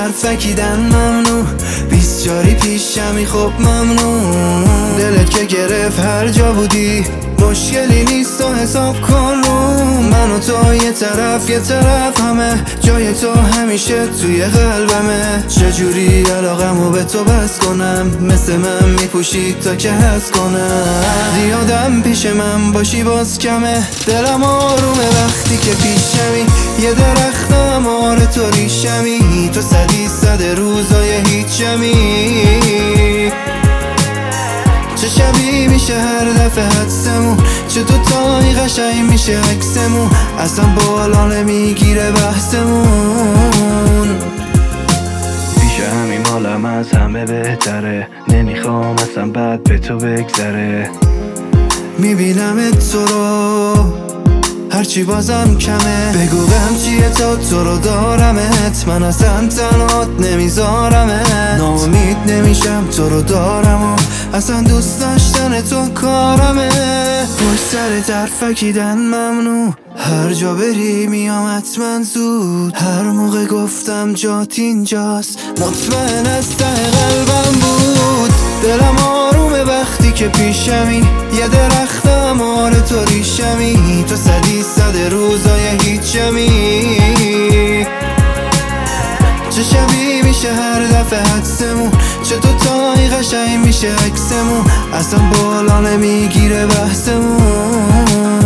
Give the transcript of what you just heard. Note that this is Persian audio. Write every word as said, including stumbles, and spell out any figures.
ترفکیدن ممنوع، بیست جاری پیشمی خب ممنوع. دلت که گرفت هر جا بودی مشکلی نیست و حساب کن رو من و تو یه طرف یه طرف همه جای تو همیشه توی قلبمه. چجوری علاقمو به تو بس کنم، مثل من میپوشی تا که حس کنم. زیادم پیش من باشی باز کمه، دلم آرومه وقتی که پیشمی. یه درختم آره تو ریشمی، تو صدی صد روزای هیچمی. چه شبی میشه هر دفعه حدسمون، چه دوتایی قشنگ میشه عکسمون. اصلا بالا نمیگیره بحثمون. پیش همین مالم از همه بهتره، نمیخوام اصلا بد به تو بگذره. میبینمت تو رو هرچی بازم کمه، بگو غم چیه تا تو رو دارمت. من اصلا تنهات نمیذارمت، ناامید نمیشم تو رو دارم و اصلا دوست داشتن تو کارمه. پشت سر ترفکیدن ممنوع، هر جا بری میام حتما زود. هر موقع گفتم جات اینجاست، مطمئن از ته قلبم بود. دلم آرومه وقتی که پیشمی، یه درختم آره تو ریشمی. تو صدی صد روزای هیچمی. چه شبی میشه هر دفعه حدسمون، چه دوتایی قشنگ میشه عکسمون. اصلا بالا نمیگیره بحثمون.